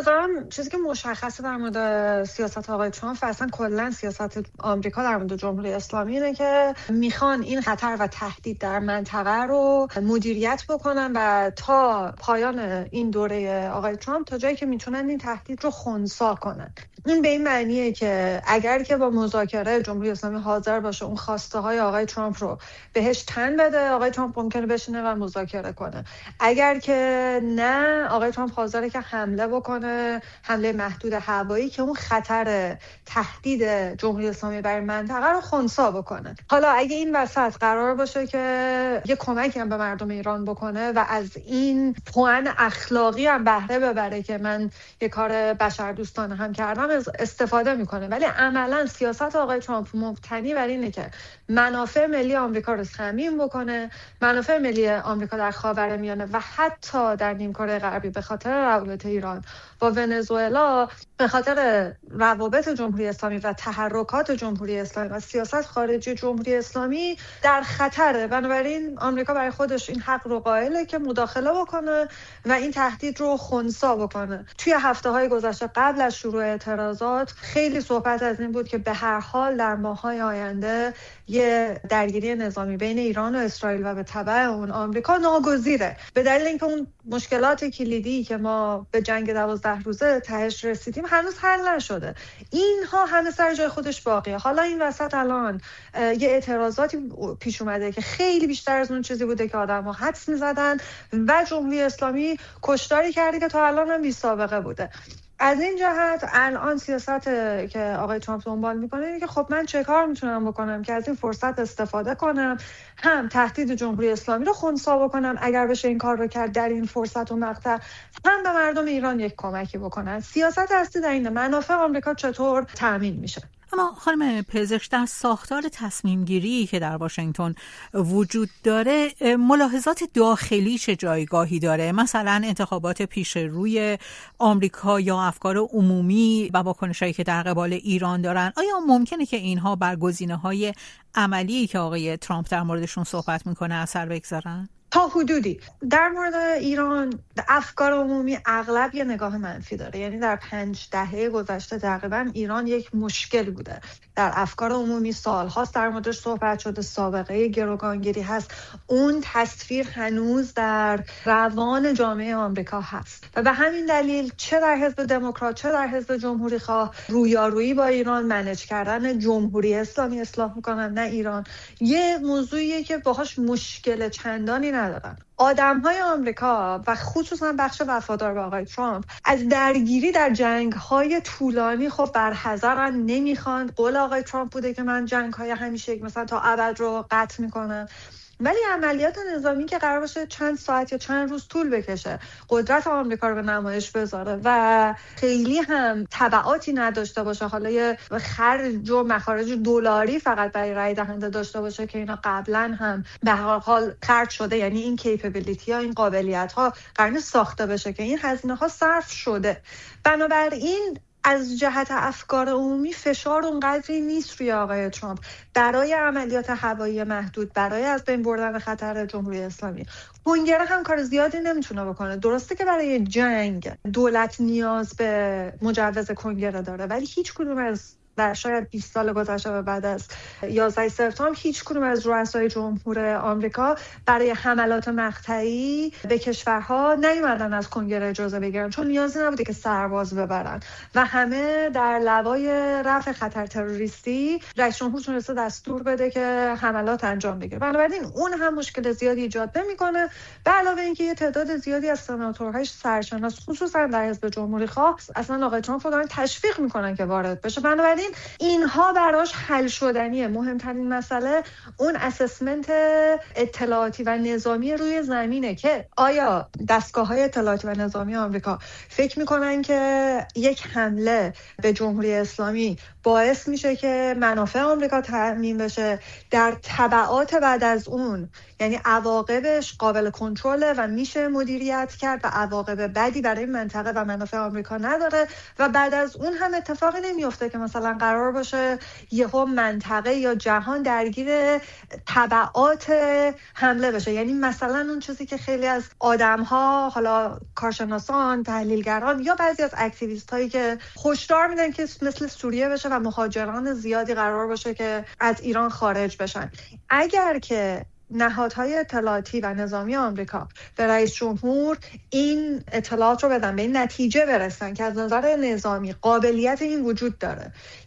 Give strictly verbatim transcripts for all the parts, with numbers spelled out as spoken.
نظرم چیزی که مشخصه در مورد سیاست آقای ترامپ و اصلا کلا سیاست آمریکا در مورد جمهوری اسلامی اینه که میخوان این خطر و تهدید در منطقه رو مدیریت بکنن و تا پایان این دوره آقای ترامپ تا جایی که میتونن این تهدید رو خنثی کنن. این به این معنیه که اگر که با مذاکره جمهوری اسلامی حاضر باشه اون خواسته های آقای ترامپ رو بهش تن بده، آقای ترامپ ممکنه بشینه و مذاکره کنه. اگر که نه، آقای ترامپ حاضره که حمله بکنه، حمله محدود هوایی که اون خطر تهدید جمهوری اسلامی برای منطقه رو خنثی بکنه. حالا اگه این وسط قرار باشه که یه کمکی هم به مردم ایران بکنه و از این پوان اخلاقی هم بهره ببره که من یه کار بشردوستانه هم کردم استفاده میکنه، ولی عملا سیاست آقای ترامپ مبتنی بر اینه که منافع ملی آمریکا رو تضمین بکنه، منافع ملی آمریکا در خاورمیانه و حتی در نیمکره غربی به خاطر روابط ایران با ونزوئلا، به خاطر روابط جمهوری اسلامی و تحرکات جمهوری اسلامی و سیاست خارجی جمهوری اسلامی در خطره. بنابراین آمریکا برای خودش این حق رو قائله که مداخله بکنه و این تهدید رو خنثی بکنه. توی هفته‌های گذشته قبل از شروع اعتراضات خیلی صحبت از این بود که به هر حال در ماه‌های آینده یه درگیری نظامی بین ایران و اسرائیل و به تبع اون آمریکا ناگزیره، به دلیل اینکه اون مشکلات کلیدی که ما به جنگ دوازده روزه تهش رسیدیم هنوز حل نشده. اینها همه سر جای خودش باقیه. حالا این وسط الان یه اعتراضاتی پیش اومده که خیلی بیشتر از اون چیزی بوده که آدم‌ها حدس می‌زدن و جمهوری اسلامی کشتاری کرده که تا الان هم بی سابقه بوده. از این جهت الان سیاست که آقای ترامپ دنبال میکنه اینه که خب من چه کار میتونم بکنم که از این فرصت استفاده کنم، هم تهدید جمهوری اسلامی رو خنثی بکنم اگر بشه این کار رو کرد در این فرصت و مقطع، هم به مردم ایران یک کمکی بکنن. سیاست اصلی در اینه منافع آمریکا چطور تامین میشه. اما خانم پزشک، در ساختار تصمیم گیری که در واشنگتن وجود داره ملاحظات داخلی چه جایگاهی داره؟ مثلا انتخابات پیش روی آمریکا یا افکار عمومی و واکنشایی که در قبال ایران دارن، آیا ممکنه که اینها بر گزینه‌های عملی که آقای ترامپ در موردشون صحبت میکنه اثر بگذارن؟ تا حدودی. در مورد ایران افکار عمومی اغلب یه نگاه منفی داره. یعنی در پنج دهه گذشته تقریبا ایران یک مشکل بوده. در افکار عمومی سالهاست در موردش صحبت شده، سابقه گروگانگیری هست. اون تصویر هنوز در روان جامعه آمریکا هست و به همین دلیل چه در حزب دموکرات چه در حزب جمهوری خواه رویارویی با ایران، منیج کردن جمهوری اسلامی اصلاح میکنن نه ایران، یه موضوعیه که باهاش مشکل چندانی ندارن. آدم‌های آمریکا و خصوصا بخش وفادار به آقای ترامپ از درگیری در جنگ‌های طولانی خب برحذرن، نمیخوان. قول آقای ترامپ بوده که من جنگ‌های همیشه مثلا تا ابد رو قطع میکنم، ولی عملیات نظامی که قرار باشه چند ساعت یا چند روز طول بکشه قدرت آمریکا رو به نمایش بذاره و خیلی هم تبعاتی نداشته باشه، حالا یه خرج و مخارج دلاری فقط برای رای دهنده داشته باشه که اینا قبلا هم به هر حال خرج شده، یعنی این کیپبیلیتی ها، این قابلیت ها قراره ساخته بشه که این هزینه ها صرف شده. بنابراین از جهت افکار عمومی فشار اونقدری نیست روی آقای ترامپ برای عملیات هوایی محدود، برای از بین بردن خطر جمهوری اسلامی. کنگره هم کار زیادی نمیتونه بکنه. درسته که برای جنگ دولت نیاز به مجوز کنگره داره، ولی هیچ کدوم از در شاید بیست سال گذشته و بعد از یازده سپتامبر هیچ کدوم از رؤسای جمهور آمریکا برای حملات مقطعی به کشورها نیومدن از کنگره اجازه بگیرن، چون نیازی نبوده که سرباز ببرن و همه در لوای رفع خطر تروریستی رئیس جمهور تونسته دستور بده که حملات انجام بگیره. بنابراین اون هم مشکل زیادی ایجاد نمیکنه. به علاوه اینکه یه تعداد زیادی از سناتورهای سرشناس خصوصا در حزب جمهوری خواه اصلا آقای ترامپ رو دارن تشویق میکنن که وارد بشه. بنابراین اینها براش حل شدنیه. مهمترین مسئله اون اسسمنت اطلاعاتی و نظامی روی زمینه که آیا دستگاه‌های اطلاعاتی و نظامی آمریکا فکر میکنن که یک حمله به جمهوری اسلامی باعث میشه که منافع آمریکا تضمین بشه، در تبعات بعد از اون یعنی عواقبش قابل کنترله و میشه مدیریت کرد و عواقب بدی برای منطقه و منافع آمریکا نداره و بعد از اون هم اتفاقی نمیفته که مثلا قرار باشه یهو منطقه یا جهان درگیر تبعات حمله بشه. یعنی مثلا اون چیزی که خیلی از آدم‌ها، حالا کارشناسان، تحلیلگران یا بعضی از اکتیویست‌هایی که هشدار میدن که مثل سوریه بشه و مهاجران زیادی قرار باشه که از ایران خارج بشن، اگر که نهادهای اطلاعاتی و نظامی آمریکا به رئیس جمهور این اطلاعات رو بدن، به این نتیجه برسن که از نظر نظامی قابلیت این وجود داره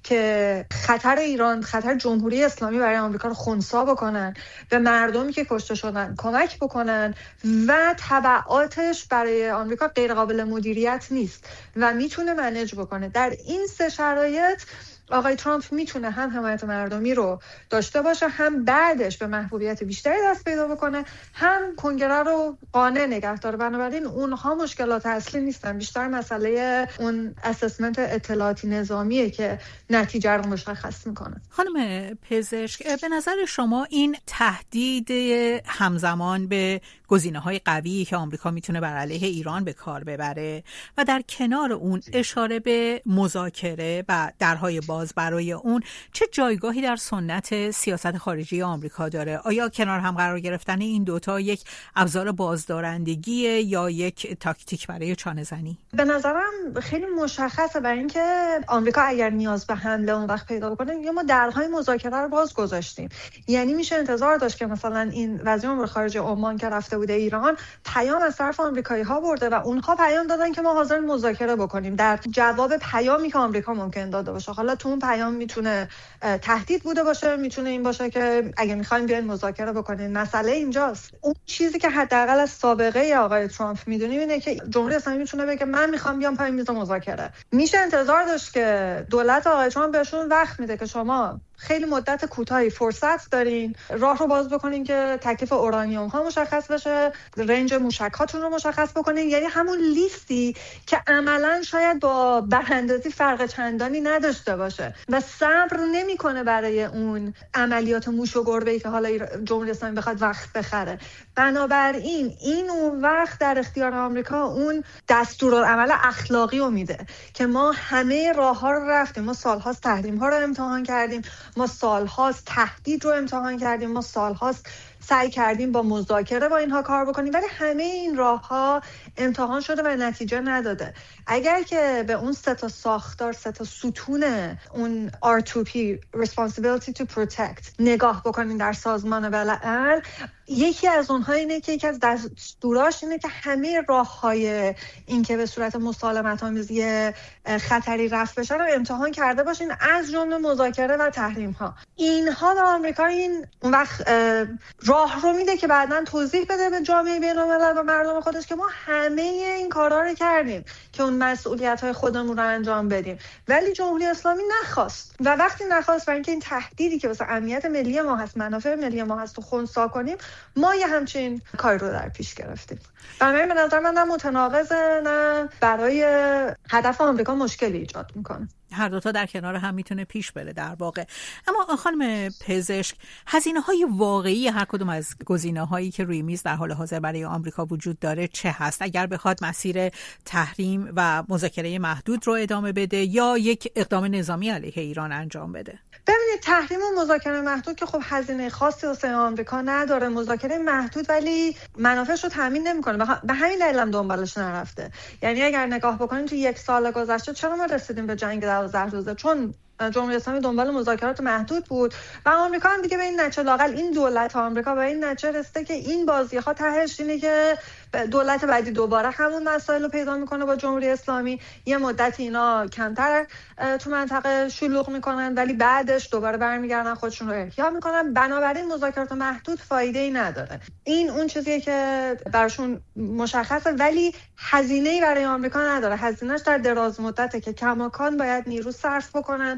که خطر ایران، خطر جمهوری اسلامی برای آمریکا رو خنثی بکنن، به مردمی که کشته شدن کمک بکنن و تبعاتش برای آمریکا غیر قابل مدیریت نیست و میتونه منیج بکنه، در این سه شرایط آقای ترامپ میتونه هم حمایت مردمی رو داشته باشه، هم بعدش به محبوبیت بیشتری دست پیدا بکنه، هم کنگره رو قانع نگه داره. بنابراین اونها مشکلات اصلی نیستن، بیشتر مسئله اون اسسمنت اطلاعاتی نظامیه که نتیجه رو مشخص میکنه. خانم پزشک، به نظر شما این تهدید همزمان به گزینه‌های قویی که آمریکا میتونه بر علیه ایران به کار ببره و در کنار اون اشاره به مذاکره و درهای باز برای اون، چه جایگاهی در سنت سیاست خارجی آمریکا داره؟ آیا کنار هم قرار گرفتن این دوتا یک ابزار بازدارندگیه یا یک تاکتیک برای چانه زنی؟ به نظرم خیلی مشخصه، برای اینکه آمریکا اگر نیاز به حمله اون وقت پیدا بکنه، یا ما درهای مذاکره رو باز گذاشتیم. یعنی میشه انتظار داشت که مثلا این وزیر امور خارجه عمان که رفته بوده ایران، پیام از طرف آمریکایی‌ها برده و اونها پیام دادن که ما حاضر مذاکره بکنیم در جواب پیامی که آمریکا ممکن داده باشه. حالا تو اون پیام میتونه تهدید بوده باشه، میتونه این باشه که اگه میخواین بیاین مذاکره بکنین. مسئله اینجاست، اون چیزی که حداقل از سابقه آقای ترامپ میدونیم اینه که جمهوری اسلامی میتونه بگه من میخوام بیام پای میز مذاکره. میشه انتظار داشت که دولت آقای ترامپ بهشون وقت میده که شما خیلی مدت کوتاهی فرصت دارین راه رو باز بکنین که تکلیف اورانیوم ها مشخص بشه، رنج موشک هاتون رو مشخص بکنین، یعنی همون لیستی که عملاً شاید با براندازی فرق چندانی نداشته باشه و صبر نمیکنه برای اون عملیات موش و گربه‌ای که حالا جمهوری اسلامی بخواد وقت بخره. بنابراین این اون وقت در اختیار آمریکا اون دستورالعمل اخلاقی رو میده که ما همه راه‌ها رو رفتیم، ما سال‌هاست تحریم‌ها رو امتحان کردیم، ما سال‌هاست تهدید رو امتحان کردیم، ما سال‌هاست سعی کردیم با مذاکره با اینها کار بکنیم، ولی همه این راه‌ها امتحان شده و نتیجه نداده. اگر که به اون سه تا ساختار، سه تا ستون اون آر تو پی Responsibility to Protect نگاه بکنین در سازمان ملل، یکی از اونها اینه که یکی از دستوراش اینه که همه راه‌های این که به صورت مسالمت آمیز خطری رفع بشه رو امتحان کرده باشین، از جمله مذاکره و تحریم‌ها. اینها به آمریکا این اون وقت راه رو میده که بعداً توضیح بده به جامعه بین‌الملل و مردم خودش که ما همه این کارا رو کردیم که اون مسئولیت‌های خودمون رو انجام بدیم، ولی جمهوری اسلامی نخواست و وقتی نخواست، برای اینکه این تهدیدی که واسه امنیت ملی ما هست، منافع ملی ما هست، رو خنثی کنیم، ما یه همچین کاری رو در پیش گرفتیم. بنابراین به نظر من نه متناقضه، نه برای هدف آمریکا مشکلی ایجاد میکنه. هر دوتا در کنار هم میتونه پیش بره در واقع. اما خانم پزشک، هزینه‌های واقعی هر کدوم از گزینه‌هایی که روی میز در حال حاضر برای آمریکا وجود داره چه هست؟ اگر بخواد مسیر تحریم و مذاکره محدود رو ادامه بده یا یک اقدام نظامی علیه ایران انجام بده؟ ببینید، تحریم و مذاکره محدود که خب هزینه خاصی واسه آمریکا نداره، مذاکره محدود ولی منافعش رو تامین نمی‌کنه، به همین دلیل هم دنبالش نرفته. یعنی اگر نگاه بکنید تو یک سال گذشته چرا ما رسیدیم به جنگ دوازده روزه؟ چون جمهوری اسلامی دنبال مذاکرات محدود بود و آمریکا هم دیگه به این نتیجه، لااقل این دولت آمریکا به این نتیجه رسیده که این بازی‌ها تهش اینه که دولت بعدی دوباره همون مسائل رو پیدا میکنه با جمهوری اسلامی، یه مدتی اینا کمتر تو منطقه شلوغ میکنن ولی بعدش دوباره برمیگردن خودشون رو احیا میکنن. بنابراین مذاکرات محدود فایده‌ای نداره. این اون چیزیه که براشون مشخصه ولی هزینه‌ای برای آمریکا نداره. هزینه‌اش در دراز مدته که کماکان باید نیرو صرف بکنن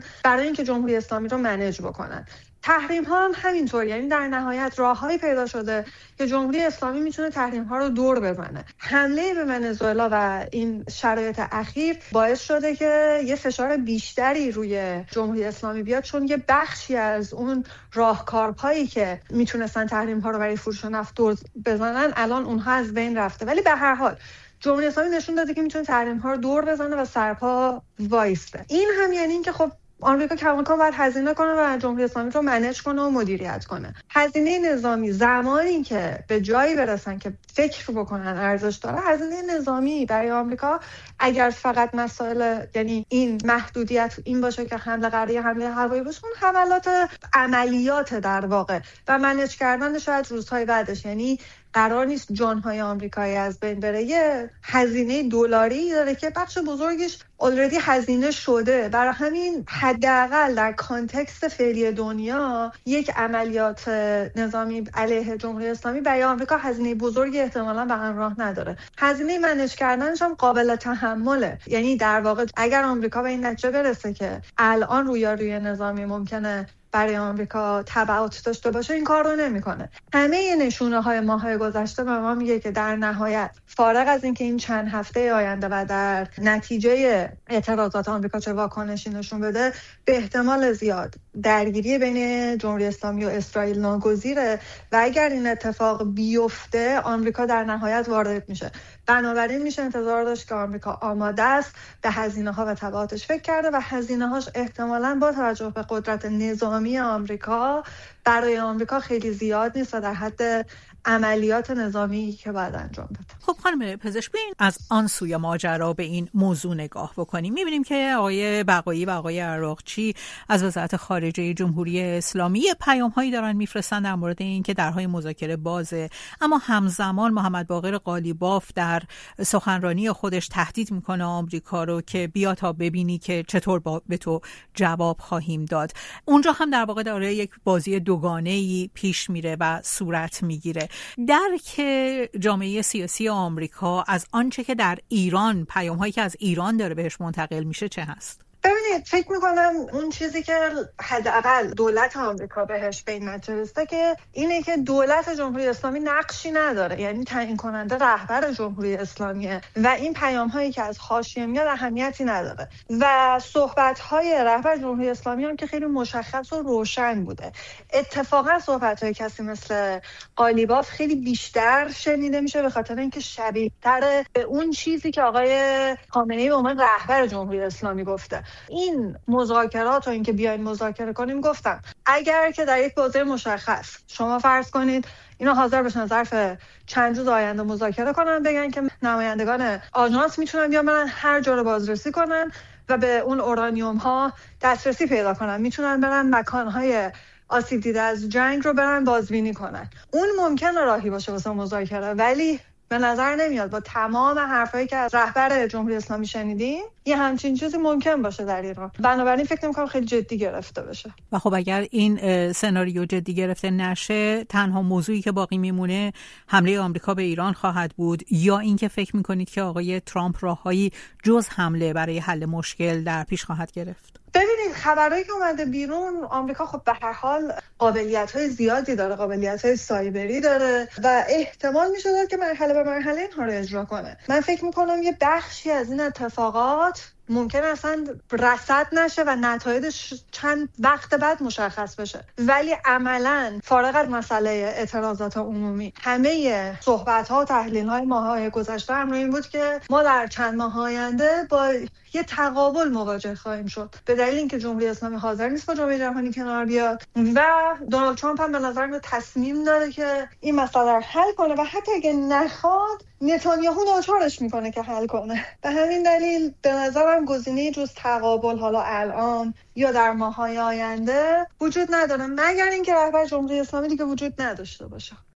برای اینکه جمهوری اسلامی رو منیج بکنن. تحریم ها هم همینطور، یعنی در نهایت راههایی پیدا شده که جمهوری اسلامی میتونه تحریم ها رو دور بزنه. حمله به ونزوئلا و این شرایط اخیر باعث شده که یه فشار بیشتری روی جمهوری اسلامی بیاد، چون یه بخشی از اون راهکارهایی که میتونستن تحریم ها رو برای فروش نفت دور بزنن الان اونها از بین رفته. ولی به هر حال جمهوری اسلامی نشون داده که میتونه تحریم ها رو دور بزنه و سرپا وایسته. این هم یعنی این که خب آمریکا کماکان باید هزینه کنه و جمهوری اسلامی رو منیج کنه و مدیریت کنه. هزینه نظامی زمانی که به جایی برسن که فکر بکنن ارزش داره، هزینه نظامی برای آمریکا اگر فقط مسائل یعنی این محدودیت این باشه که حمله قریه حمله هوایی باشه، اون حملات عملیات در واقع و منیج کردن شاید روزهای بعدش، یعنی قرار نیست جان‌های آمریکایی از بین بره. یه هزینه دلاری داره که بخش بزرگش already هزینه شده. برای همین حداقل در کانتکست فعلی دنیا یک عملیات نظامی علیه جمهوری اسلامی برای آمریکا هزینه بزرگی احتمالاً به همراه نداره. هزینه منیج کردنش هم قابل تحمله. یعنی در واقع اگر آمریکا به این نتیجه برسه که الان رویارویی نظامی ممکنه برای آمریکا تبعات داشته باشه، این کار رو نمیکنه. همه نشونه های ماهای گذشته به ما میگه که در نهایت فارغ از اینکه این چند هفته آینده و در نتیجه اعتراضات آمریکا چه واکنشی نشون بده، به احتمال زیاد درگیری بین جمهوری اسلامی و اسرائیل ناگزیره و اگر این اتفاق بیفته آمریکا در نهایت وارد میشه. بنابراین میشه انتظار داشت که آمریکا آماده است به هزینه ها و تبعاتش فکر کرده و هزینه هاش احتمالاً با توجه به قدرت نظامی آمریکا برای آمریکا خیلی زیاد نیست و در حد عملیات نظامی که باید انجام بده. خب خانم پزشک، ببین از آن سوی ماجرا به این موضوع نگاه بکنیم. می‌بینیم که آقای بقایی و آقای عراقچی از وزارت خارجه جمهوری اسلامی پیام‌هایی دارن میفرستن در مورد این که درهای مذاکره بازه، اما همزمان محمد باقر قالیباف در سخنرانی خودش تهدید میکنه آمریکا رو که بیا تا ببینی که چطور با به تو جواب خواهیم داد. اونجا هم در واقع داره یک بازی دوگانه‌ای پیش میره و صورت میگیره. درک جامعه سیاسی آمریکا از آنچه که در ایران، پیام‌هایی که از ایران داره بهش منتقل میشه چه هست؟ ببینید، فکر میکنم اون چیزی که حداقل دولت آمریکا بهش به این نتیجه رسیده که اینه که دولت جمهوری اسلامی نقشی نداره، یعنی تعیین کننده رهبر جمهوری اسلامیه و این پیام هایی که از حاشیه میاد اهمیتی نداره و صحبت های رهبر جمهوری اسلامی هم که خیلی مشخص و روشن بوده. اتفاقا صحبت های کسی مثل قالیباف خیلی بیشتر شنیده میشه به خاطر اینکه شبیه تر به اون چیزی که آقای خامنه‌ای به عنوان رهبر جمهوری اسلامی گفته. این مذاکرات و اینکه بیاین مذاکره کنیم، گفتم اگر که در یک بازه مشخص شما فرض کنید اینا حاضر بشن ظرف چند روز آینده مذاکره کنن، بگن که نمایندگان آژانس میتونن بیان برن هر جا رو بازرسی کنن و به اون اورانیوم ها دسترسی پیدا کنن، میتونن برن مکانهای آسیب دیده از جنگ رو برن بازبینی کنن. اون ممکنه راهی باشه واسه مذاکره، ولی به نظر نمیاد با تمام حرفایی که از رهبر جمهوری اسلامی شنیدیم یه همچین چیزی ممکن باشه در ایران. بنابراین فکر نمی‌کنم خیلی جدی گرفته بشه. و خب اگر این سناریو جدی گرفته نشه، تنها موضوعی که باقی میمونه حمله آمریکا به ایران خواهد بود، یا اینکه فکر می‌کنید که آقای ترامپ راههایی جز حمله برای حل مشکل در پیش خواهد گرفت؟ ببینید، خبرایی که اومده بیرون، آمریکا خب به هر حال قابلیت‌های زیادی داره، قابلیت‌های سایبری داره و احتمال میشه داد که مرحله به مرحله اینها رو اجرا کنه. من فکر می‌کنم یه بخشی از این اتفاقات ممکن اصلا رصد نشه و نتایجش چند وقت بعد مشخص بشه، ولی عملاً فارغ از مسئله اعتراضات عمومی، همه صحبت‌ها و تحلیل‌های ماه‌های گذشته هم این بود که ما در چند ماه آینده با یه تقابل مواجه خواهیم شد، به دلیل اینکه جمهوری اسلامی حاضر نیست با جامعه جهانی کنار بیاد و دونالد ترامپ هم به نظر میاد تصمیم داره که این مسئله رو حل کنه و حتی اگه نخواد نتانیاهو ناچارش میکنه که حل کنه. به همین دلیل به نظرم گزینه جز تقابل حالا الان یا در ماه‌های آینده وجود نداره، مگر اینکه رهبر جمهوری اسلامی دیگه وجود نداشته باشه.